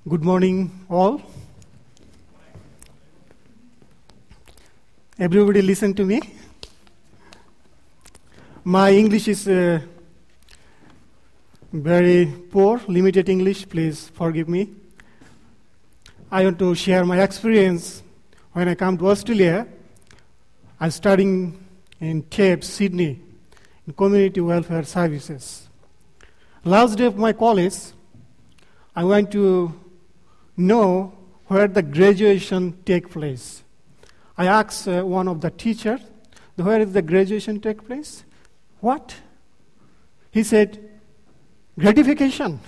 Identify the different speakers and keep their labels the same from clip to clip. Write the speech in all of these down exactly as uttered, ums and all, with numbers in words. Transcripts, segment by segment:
Speaker 1: Good morning, all. Everybody listen to me. My English is uh, very poor, limited English. Please forgive me. I want to share my experience. When I come to Australia, I'm studying in T A F E, Sydney, in Community Welfare Services. Last day of my college, I went to know where the graduation take place. I asked uh, one of the teachers, where is the graduation take place? What? He said, gratification.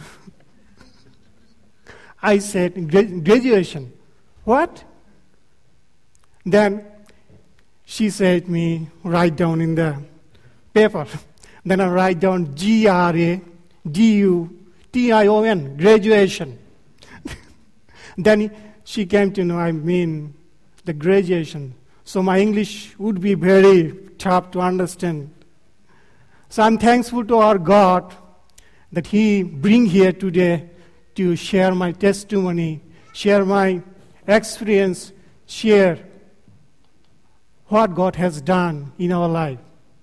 Speaker 1: I said, Gra- graduation. What? Then she said me, write down in the paper. Then I write down G R A D U T I O N, graduation. Then she came to know I mean the graduation. So my English would be very tough to understand. So I'm thankful to our God that He bring here today to share my testimony, share my experience, share what God has done in our life.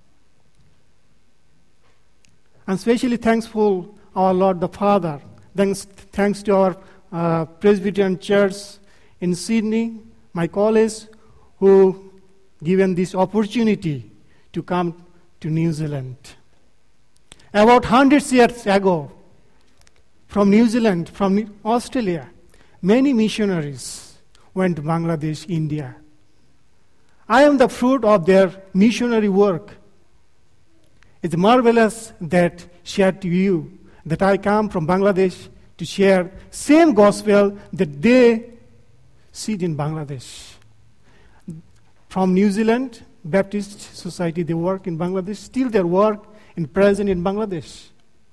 Speaker 1: I'm especially thankful our Lord the Father. Thanks, thanks to our uh, Presbyterian Church in Sydney, my college, who given this opportunity to come to New Zealand. About hundreds years ago, from New Zealand, from Australia, many missionaries went to Bangladesh, India. I am the fruit of their missionary work. It's marvelous that shared to you that I come from Bangladesh to share same gospel that they see in Bangladesh. From New Zealand, Baptist Society, they work in Bangladesh, still their work in present in Bangladesh.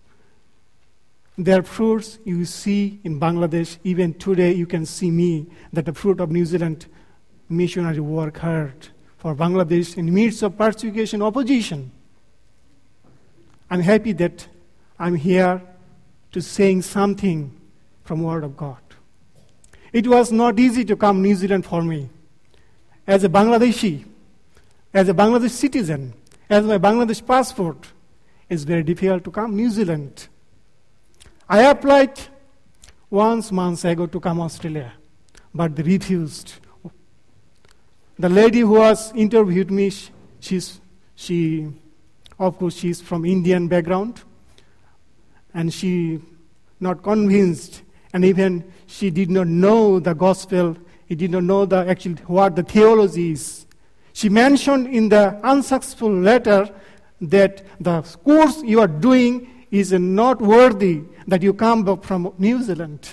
Speaker 1: Their fruits you see in Bangladesh. Even today you can see me, that the fruit of New Zealand missionary work heard for Bangladesh in the midst of persecution, opposition. I'm happy that I'm here to saying something from Word of God. It was not easy to come to New Zealand for me. As a Bangladeshi, as a Bangladesh citizen, as my Bangladesh passport, it's very difficult to come to New Zealand. I applied once months ago to come to Australia, but they refused. The lady who was interviewed me, she's, she, of course, she's from Indian background, and she not convinced, and even she did not know the gospel. He did not know the actual what the theology is. She mentioned in the unsuccessful letter that the course you are doing is not worthy that you come from New Zealand.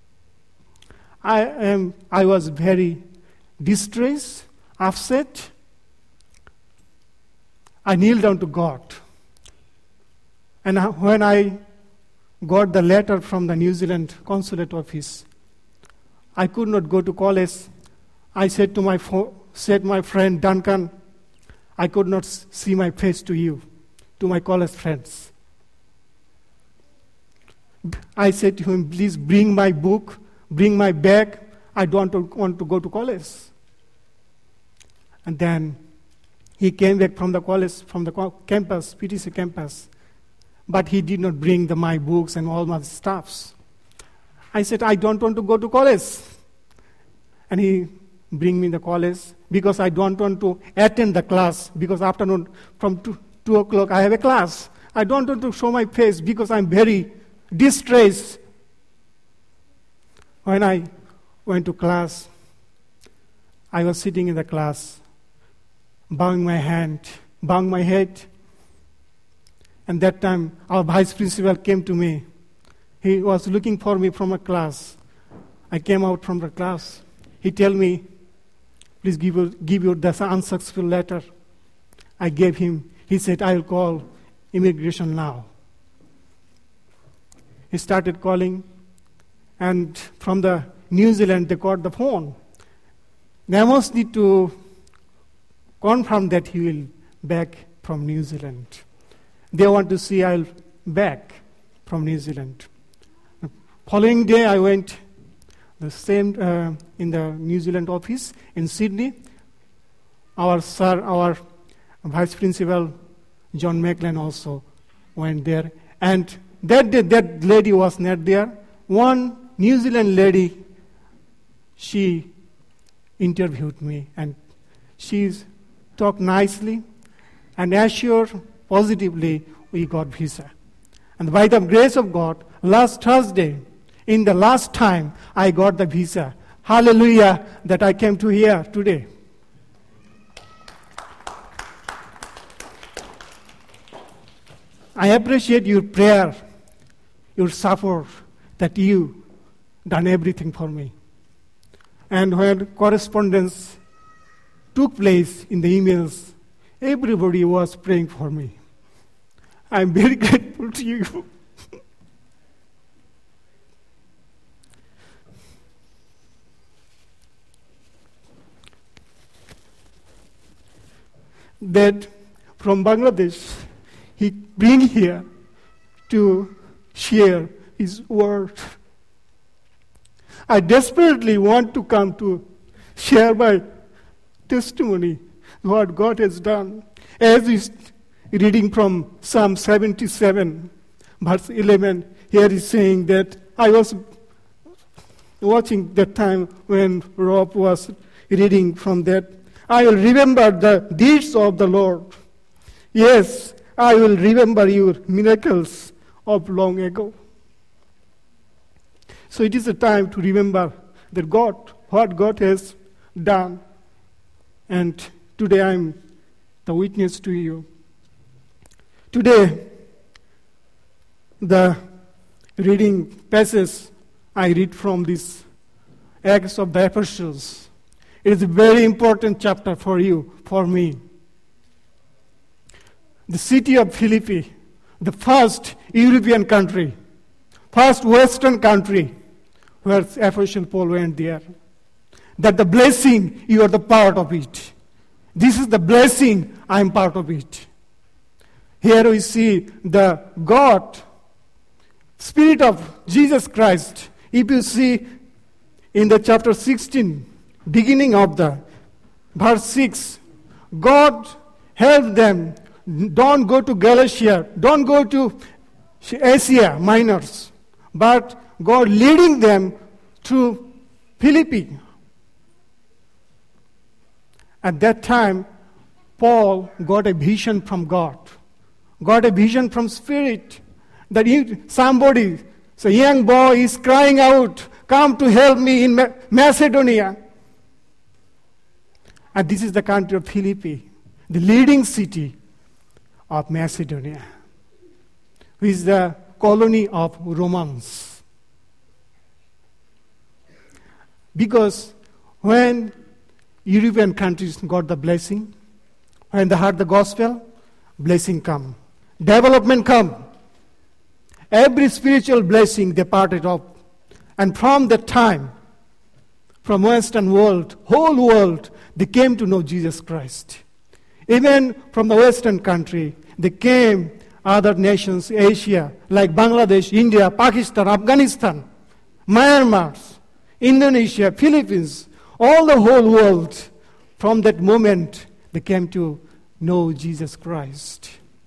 Speaker 1: I am. I was very distressed, upset. I kneeled down to God, and when I got the letter from the New Zealand consulate office, I could not go to college. I said to my fo- said my friend Duncan, I could not s- see my face to you, to my college friends. I said to him, please bring my book, bring my bag. I don't want to go to college. And then he came back from the college, from the co- campus, P T C campus, but he did not bring the, my books and all my stuffs. I said, I don't want to go to college. And he bring me the college because I don't want to attend the class because afternoon from two, two o'clock I have a class. I don't want to show my face because I'm very distressed. When I went to class, I was sitting in the class, bowing my hand, bowing my head. And that time our vice principal came to me. He was looking for me from a class. I came out from the class. He told me, please give you, give you the unsuccessful letter. I gave him. He said, I will call immigration now. He started calling, and from the New Zealand, they got the phone. They must need to confirm that he will back from New Zealand. They want to see I'll back from New Zealand. Following day, I went The same uh, in the New Zealand office in Sydney. Our sir, our vice principal, John Maclean, also went there. And that day, that lady was not there. One New Zealand lady, she interviewed me, and she talked nicely and assured positively we got visa. And by the grace of God, last Thursday, in the last time, I got the visa. Hallelujah, that I came to here today. I appreciate your prayer, your support, that you done everything for me. And when correspondence took place in the emails, everybody was praying for me. I'm very grateful to you. That from Bangladesh, he bring here to share his word. I desperately want to come to share my testimony, what God has done. As is reading from Psalm seventy-seven, verse eleven, here is saying that I was watching that time when Rob was reading from that. I will remember the deeds of the Lord. Yes, I will remember your miracles of long ago. So it is a time to remember that God, what God has done. And today I am the witness to you. Today, the reading passage I read from this Acts of the Apostles. It is a very important chapter for you, for me. The city of Philippi, the first European country, first Western country where Apostle Paul went there. That the blessing, you are the part of it. This is the blessing, I am part of it. Here we see the God, Spirit of Jesus Christ. If you see in the chapter sixteen, beginning of the verse six, God helped them. Don't go to Galatia, don't go to Asia Minors, but God leading them to Philippi. At that time, Paul got a vision from God, got a vision from Spirit, that he, somebody, so a young boy is crying out, come to help me in Macedonia. And this is the country of Philippi, the leading city of Macedonia, which is the colony of Romans. Because when European countries got the blessing, when they heard the gospel, blessing come, development come. Every spiritual blessing they parted of. And from that time, from Western world, whole world, they came to know Jesus Christ. Even from the Western country, they came other nations, Asia, like Bangladesh, India, Pakistan, Afghanistan, Myanmar, Indonesia, Philippines, all the whole world. From that moment, they came to know Jesus Christ.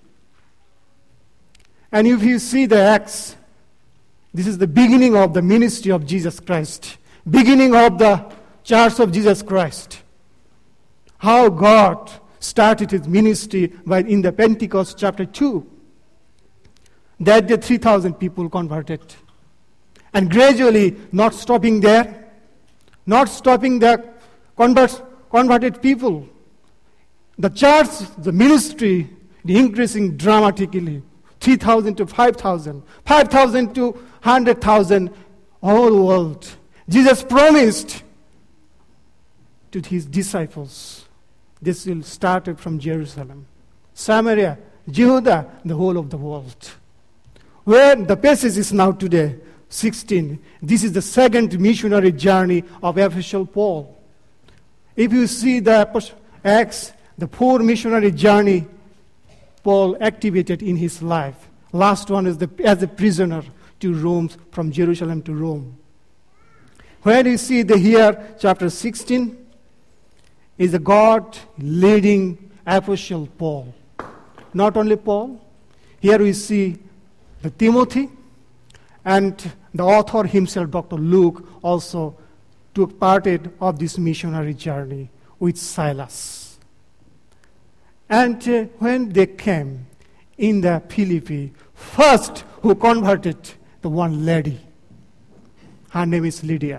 Speaker 1: And if you see the Acts, this is the beginning of the ministry of Jesus Christ, beginning of the church of Jesus Christ. How God started his ministry by in the Pentecost chapter two. That the three thousand people converted. And gradually, not stopping there, not stopping the convert, converted people. The church, the ministry, the increasing dramatically. three thousand to five thousand, five thousand to one hundred thousand, all world. Jesus promised to his disciples, this will start from Jerusalem, Samaria, Judah, the whole of the world. Where the passage is now today, sixteen, this is the second missionary journey of Apostle Paul. If you see the Acts, the four missionary journey Paul activated in his life. Last one is the, as a prisoner to Rome, from Jerusalem to Rome. When you see the here, chapter sixteen, is a God leading Apostle Paul. Not only Paul, here we see the Timothy, and the author himself, Doctor Luke, also took part of this missionary journey with Silas. And uh, when they came in the Philippi, first who converted the one lady, her name is Lydia.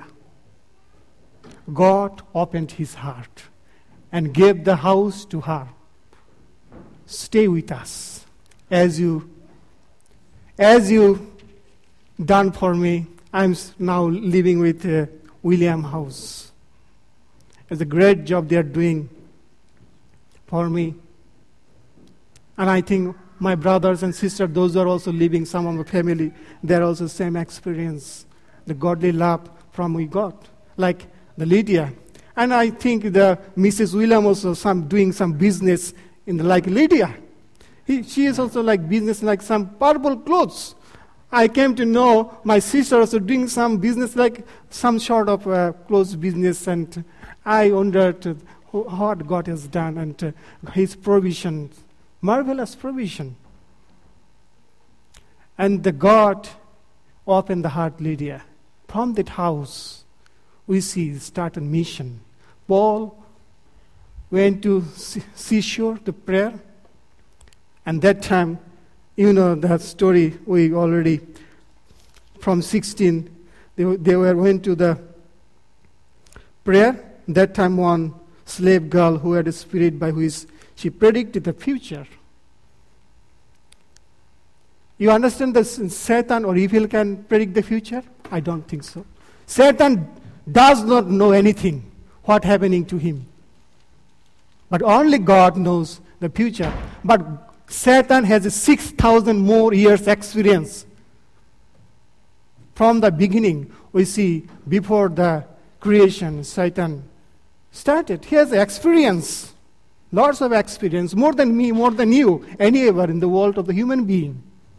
Speaker 1: God opened his heart and gave the house to her. Stay with us as you, as you done for me. I'm now living with uh, William House. It's a great job they are doing for me. And I think my brothers and sisters, those who are also living, some of the family, they're also same experience. The godly love from we got, like the Lydia. And I think the Missus William also some doing some business in the, like Lydia. He, she is also like business like some purple clothes. I came to know my sister also doing some business like some sort of uh, clothes business, and I wondered uh, what God has done and uh, his provision, marvelous provision. And the God opened the heart Lydia. From that house, we see start a mission. Paul went to seashore to prayer, and that time, you know that story we already, from sixteen, they, they were went to the prayer. That time one slave girl who had a spirit by which she predicted the future. You understand that Satan or evil can predict the future? I don't think so. Satan does not know anything, what happening to him. But only God knows the future. But Satan has a six thousand more years experience. From the beginning, we see before the creation, Satan started. He has experience, lots of experience, more than me, more than you, anywhere in the world of the human being.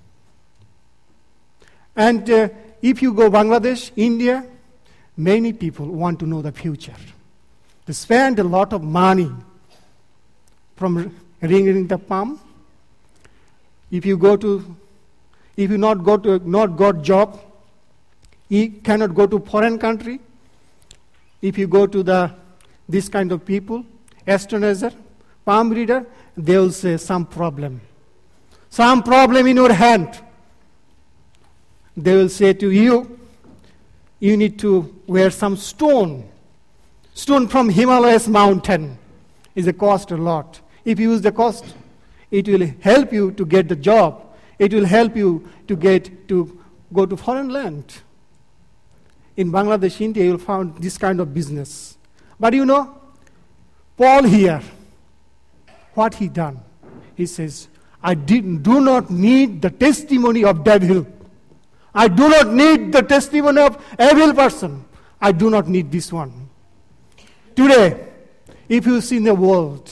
Speaker 1: And uh, if you go Bangladesh, India, many people want to know the future. They spend a lot of money from ringing the palm. If you go to, if you not go to, not got job, you cannot go to foreign country. If you go to the this kind of people, astronomer, palm reader, they will say some problem, some problem in your hand. They will say to you, you need to wear some stone. Stone from Himalayas mountain is a cost a lot. If you use the cost, it will help you to get the job. It will help you to get to go to foreign land. In Bangladesh, India, you will find this kind of business. But you know, Paul here, what he done? He says, I did, do not need the testimony of devil. I do not need the testimony of evil person. I do not need this one. Today, if you see in the world,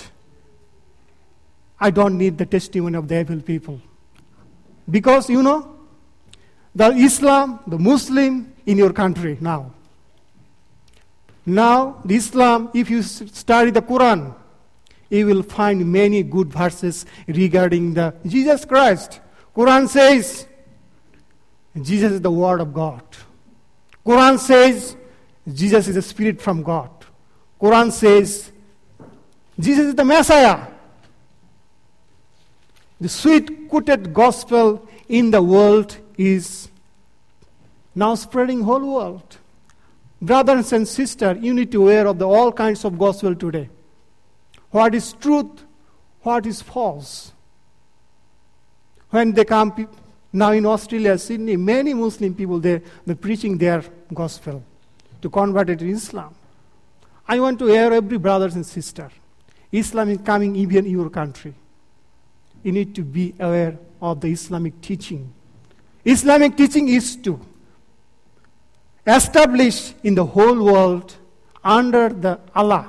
Speaker 1: I don't need the testimony of the evil people. Because, you know, the Islam, the Muslim in your country now. Now, the Islam, if you study the Quran, you will find many good verses regarding the Jesus Christ. Quran says, Jesus is the Word of God. Quran says, Jesus is a Spirit from God. Quran says, Jesus is the Messiah. The sweet-quoted gospel in the world is now spreading whole world. Brothers and sisters, you need to be aware of the all kinds of gospel today. What is truth? What is false? When they come, now in Australia, Sydney, many Muslim people, they, they're preaching their gospel to convert it to Islam. I want to hear every brothers and sister. Islam is coming even in your country. You need to be aware of the Islamic teaching. Islamic teaching is to establish in the whole world under the Allah.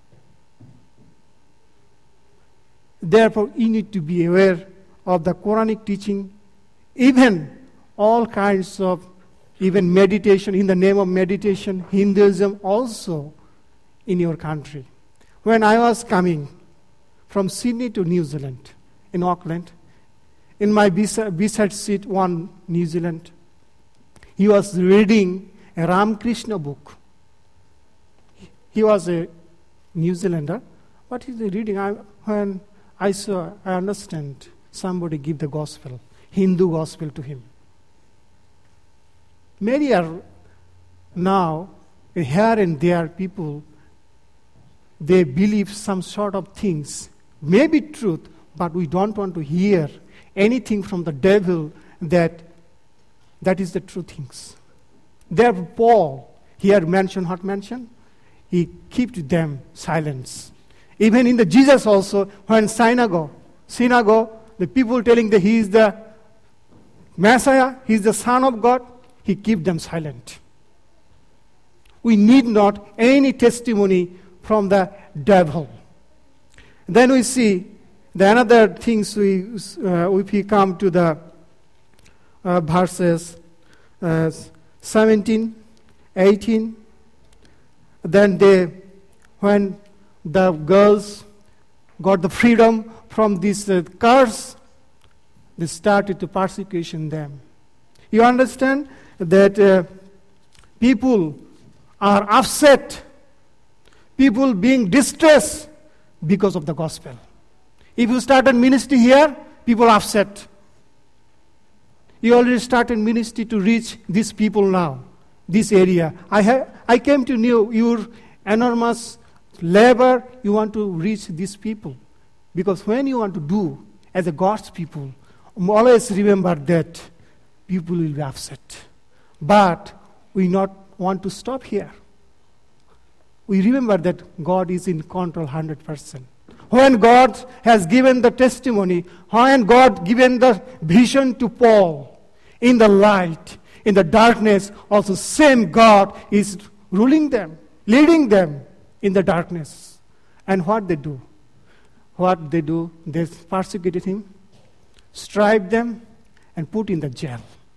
Speaker 1: Therefore, you need to be aware of the Quranic teaching, even all kinds of even meditation, in the name of meditation, Hinduism also in your country. When I was coming from Sydney to New Zealand, in Auckland, in my beside seat, one New Zealand, he was reading a Ramakrishna book. He was a New Zealander. What is he reading? I, when I saw, I understand, somebody give the gospel, Hindu gospel to him. Many are now, here and there, people, they believe some sort of things, maybe truth, but we don't want to hear anything from the devil that that is the true things. Therefore, Paul here mentioned, what mentioned? He kept them silence. Even in the Jesus also, when synagogue, synagogue, the people telling that he is the Messiah, he is the Son of God, he kept them silent. We need not any testimony from the devil. Then we see the another things we, uh, if we come to the uh, verses uh, seventeen, eighteen, then they, when the girls got the freedom from this uh, curse, they started to persecution them. You understand that uh, people are upset, people being distressed because of the gospel. If you started ministry here, people are upset. You already started ministry to reach these people now, this area. I ha- I came to know your enormous labor, you want to reach these people. Because when you want to do as a God's people, always remember that people will be upset. But we not want to stop here. We remember that God is in control one hundred percent. When God has given the testimony, when God given the vision to Paul, in the light, in the darkness, also same God is ruling them, leading them in the darkness. And what they do? What they do, they persecuted him, stripe them, and put in the jail.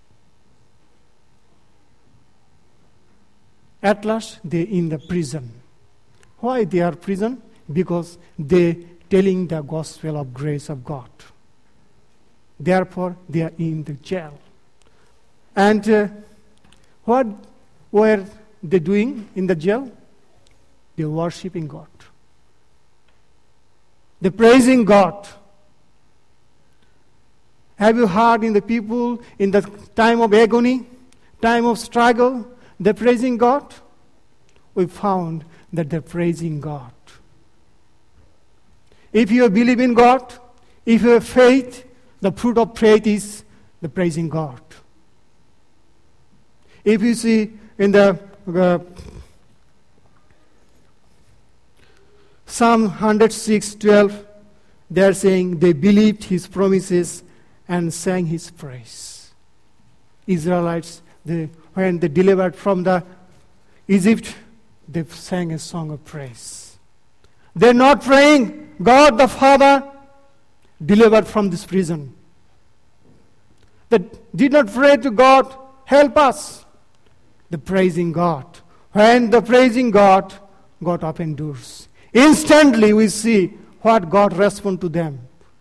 Speaker 1: At last, they in the prison. Why they are prison? Because they telling the gospel of grace of God. Therefore, they are in the jail. And uh, what were they doing in the jail? They were worshiping God. They're praising God. Have you heard in the people in the time of agony, time of struggle, they're praising God? We found that they're praising God. If you believe in God, if you have faith, the fruit of faith is the praising God. If you see in the uh, Psalm one oh six, twelve, they are saying they believed his promises and sang his praise. Israelites, they, when they delivered from the Egypt, they sang a song of praise. They're not praying, God the Father delivered from this prison. They did not pray to God, help us. They're praising God. When they're praising God, God opened doors. Instantly we see what God responded to them.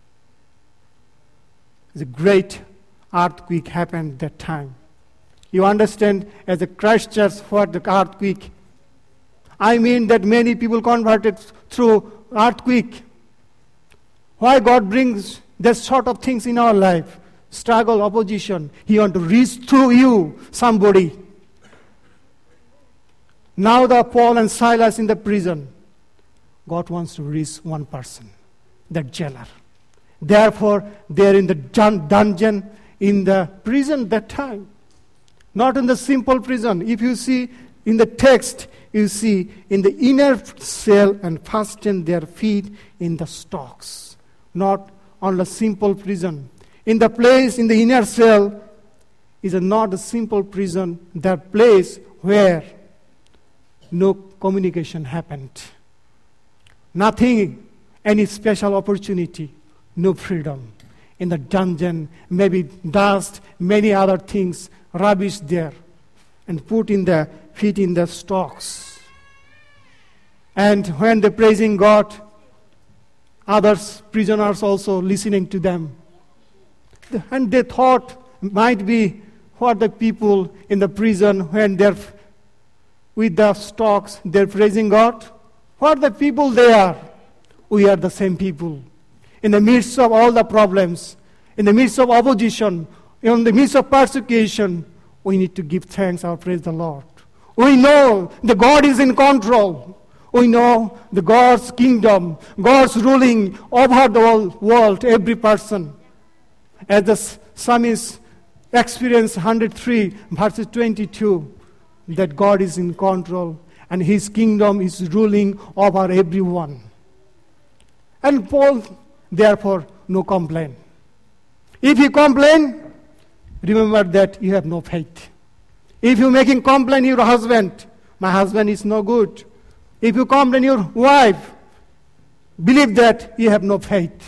Speaker 1: A great earthquake happened that time. You understand, as a Christchurch, what the earthquake. I mean that many people converted through earthquake. Why God brings that sort of things in our life? Struggle, opposition. He wants to reach through you, somebody. Now the Paul and Silas in the prison. God wants to reach one person, that jailer. Therefore, they're in the dun- dungeon, in the prison that time. Not in the simple prison. If you see in the text, you see in the inner cell and fasten their feet in the stocks. Not on the simple prison. In the place, in the inner cell, is a not a simple prison, that place where no communication happened. Nothing, any special opportunity, no freedom. In the dungeon, maybe dust, many other things, rubbish there, and put in the feet in the stocks. And when they're praising God, others, prisoners also listening to them. And they thought might be what the people in the prison, when they're with the stocks, they're praising God. What the people they are? We are the same people. In the midst of all the problems, in the midst of opposition, in the midst of persecution, we need to give thanks or praise the Lord. We know the God is in control. We know the God's kingdom, God's ruling over the whole world, every person. As the psalmist experienced one hundred three, verses twenty-two, that God is in control and His kingdom is ruling over everyone. And Paul, therefore, no complaint. If you complain, remember that you have no faith. If you're making complaint your husband, my husband is no good. If you complain your wife, believe that you have no faith.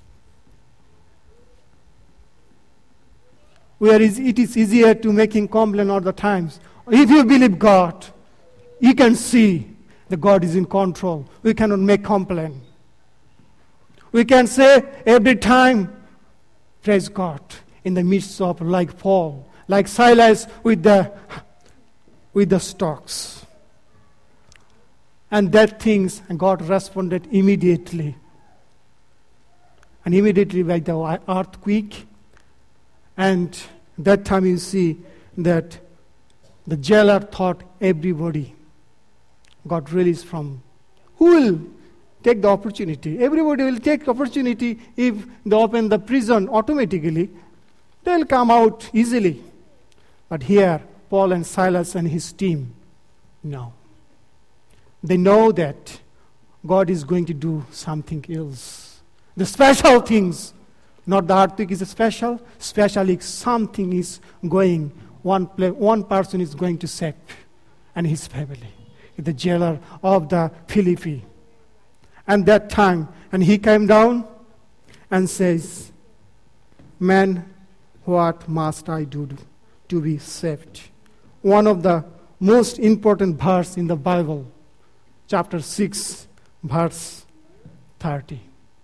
Speaker 1: Where is it is easier to making complaint all the times. If you believe God, you can see that God is in control. We cannot make complaint. We can say every time, praise God, in the midst of like Paul, like Silas with the with the stocks. And that things, and God responded immediately. And immediately by the earthquake. And that time you see that the jailer thought everybody got released from. Who will take the opportunity? Everybody will take opportunity if they open the prison automatically. They'll come out easily. But here, Paul and Silas and his team, no. They know that God is going to do something else. The special things, not the earthquake is special, specially something is going, one, play, one person is going to save, and his family, the jailer of the Philippi. And that time, and he came down and says, man, what must I do to be saved? One of the most important verse in the Bible, chapter six, verse thirty.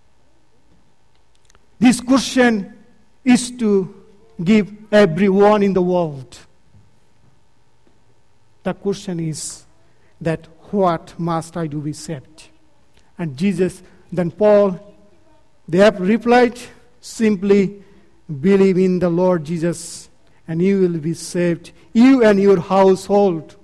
Speaker 1: This question is to give everyone in the world. The question is that what must I do to be saved? And Jesus, then Paul, they have replied, simply believe in the Lord Jesus and you will be saved, you and your household.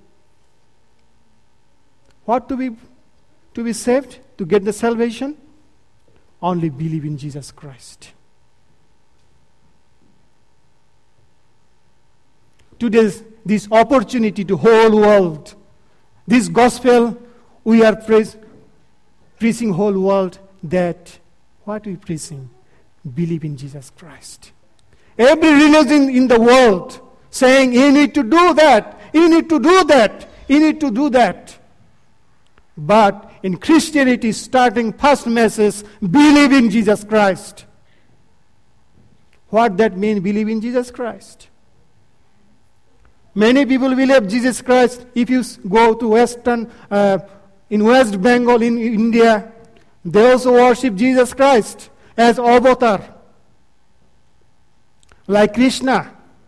Speaker 1: What to be to be saved? To get the salvation? Only believe in Jesus Christ. Today's this opportunity to whole world, this gospel we are praise, preaching whole world that what we preaching? Believe in Jesus Christ. Every religion in the world saying you need to do that, you need to do that, you need to do that. But in Christianity, starting first message, believe in Jesus Christ. What that mean, believe in Jesus Christ? Many people believe Jesus Christ. If you go to Western, uh, in West Bengal, in India, they also worship Jesus Christ as avatar, like Krishna.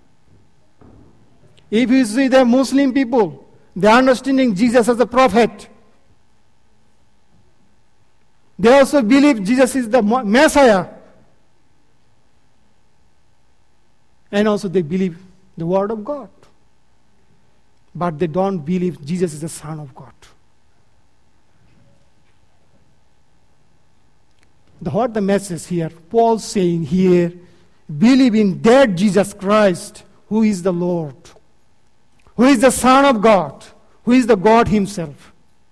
Speaker 1: If you see the Muslim people, they are understanding Jesus as a prophet. They also believe Jesus is the Messiah. And also they believe the Word of God. But they don't believe Jesus is the Son of God. The, what the message here, Paul saying here, believe in that Jesus Christ, who is the Lord, who is the Son of God, who is the God Himself.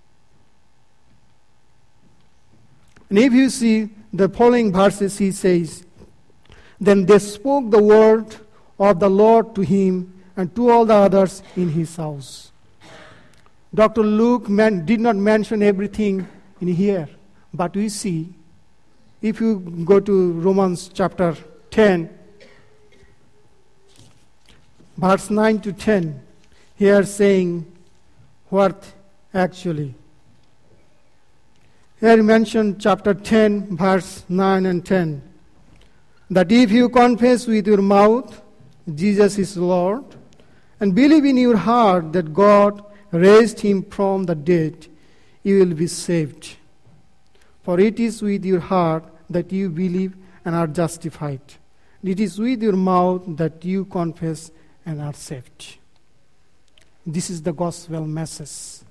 Speaker 1: And if you see the following verses, he says, then they spoke the word of the Lord to him and to all the others in his house. Doctor Luke man, did not mention everything in here, but we see, if you go to Romans chapter ten, verse nine to ten, here saying what actually. Here he mentioned chapter ten, verse nine and ten, that if you confess with your mouth Jesus is Lord, and believe in your heart that God raised him from the dead, you will be saved. For it is with your heart that you believe and are justified. It is with your mouth that you confess and are saved. This is the gospel message.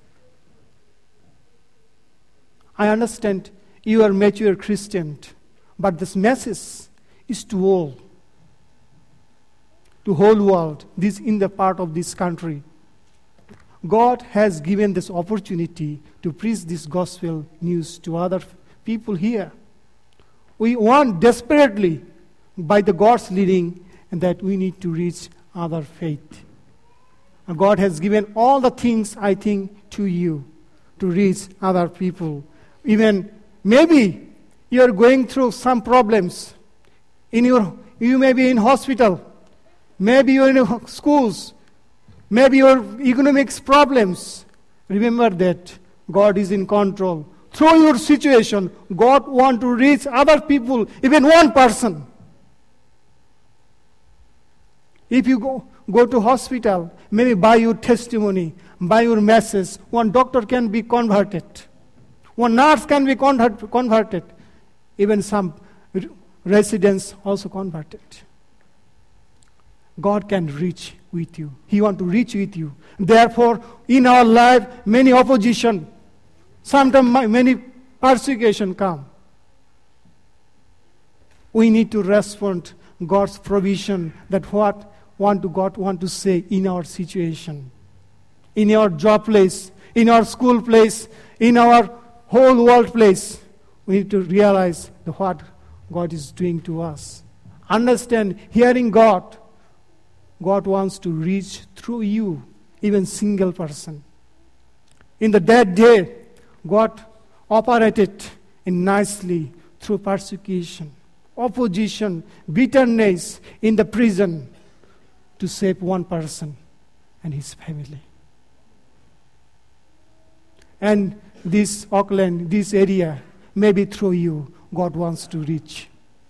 Speaker 1: I understand you are mature Christian, but this message is to all, to whole world, this in the part of this country. God has given this opportunity to preach this gospel news to other people here. We want desperately, by the God's leading, that we need to reach other faith. And God has given all the things, I think, to you to reach other people. Even maybe you are going through some problems. In your, you may be in hospital. Maybe you are in schools. Maybe your economics problems. Remember that God is in control. Through your situation, God wants to reach other people, even one person. If you go, go to hospital, maybe by your testimony, by your message, one doctor can be converted. One nurse can be convert, converted. Even some residents also converted. God can reach with you. He wants to reach with you. Therefore, in our life, many opposition, sometimes many persecution come. We need to respond God's provision, that what want to God want to say in our situation, in our job place, in our school place, in our whole world place. We need to realize the what God is doing to us. Understand, hearing God, God wants to reach through you, even single person. In the that day, God operated in nicely through persecution, opposition, bitterness in the prison to save one person and his family. And this Auckland, this area, maybe through you, God wants to reach.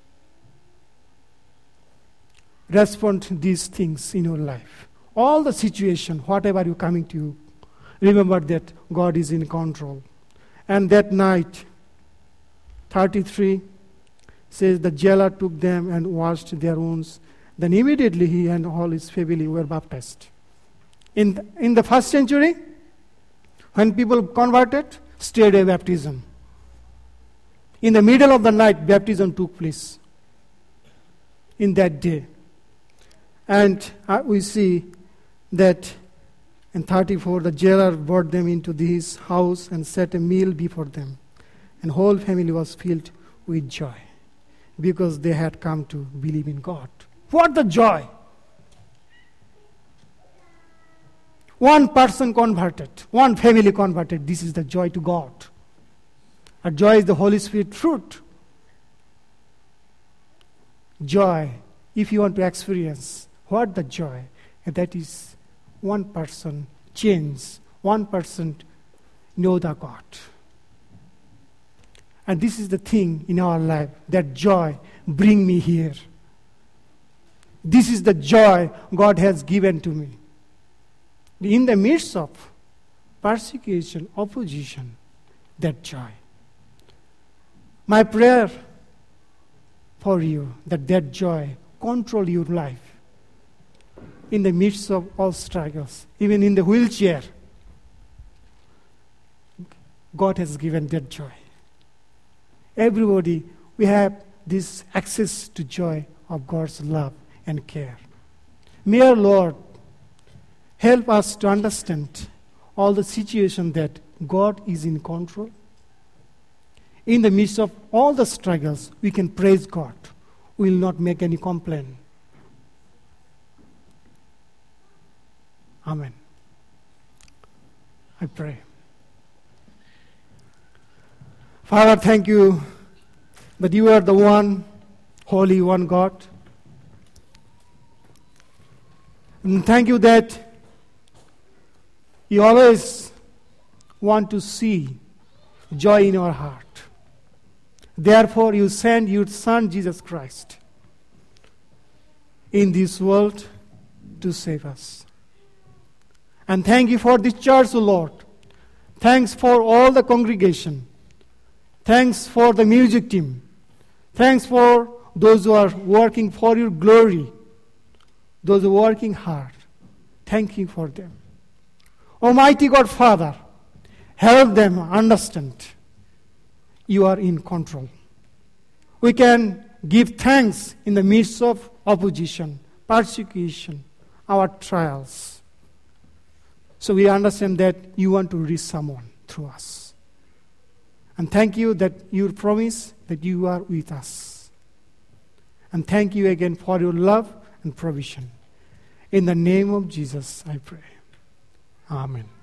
Speaker 1: Respond to these things in your life. All the situation, whatever you coming to you, remember that God is in control. And that night, thirty-three says the jailer took them and washed their wounds. Then immediately he and all his family were baptized. In the, in the first century, when people converted, straight away baptism. In the middle of the night, baptism took place in that day. And uh, we see that in thirty-four, the jailer brought them into his house and set a meal before them. And whole family was filled with joy because they had come to believe in God. What the joy! One person converted, one family converted. This is the joy to God. A joy is the Holy Spirit fruit. Joy, if you want to experience what the joy, and that is one person change, one person know the God. And this is the thing in our life, that joy bring me here. This is the joy God has given to me. In the midst of persecution, opposition, that joy. My prayer for you, that that joy control your life. In the midst of all struggles, even in the wheelchair, God has given that joy. Everybody, we have this access to joy of God's love and care. May our Lord help us to understand all the situation that God is in control. In the midst of all the struggles, we can praise God. We will not make any complaint. Amen. I pray. Father, thank you that you are the one, holy one God. And thank you that You always want to see joy in our heart. Therefore, you send your Son, Jesus Christ, in this world to save us. And thank you for this church, O Lord. Thanks for all the congregation. Thanks for the music team. Thanks for those who are working for your glory. Those who are working hard. Thank you for them. Almighty God, Father, help them understand you are in control. We can give thanks in the midst of opposition, persecution, our trials. So we understand that you want to reach someone through us. And thank you that you promise that you are with us. And thank you again for your love and provision. In the name of Jesus, I pray. Amen.